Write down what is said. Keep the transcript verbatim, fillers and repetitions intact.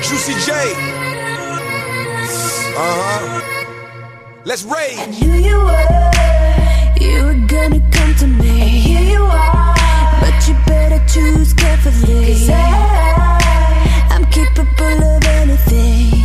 Juicy J. Uh-huh. Let's rage. I knew you were, you were gonna come to me. And here you are, but you better choose carefully. 'Cause I, I'm capable of anything.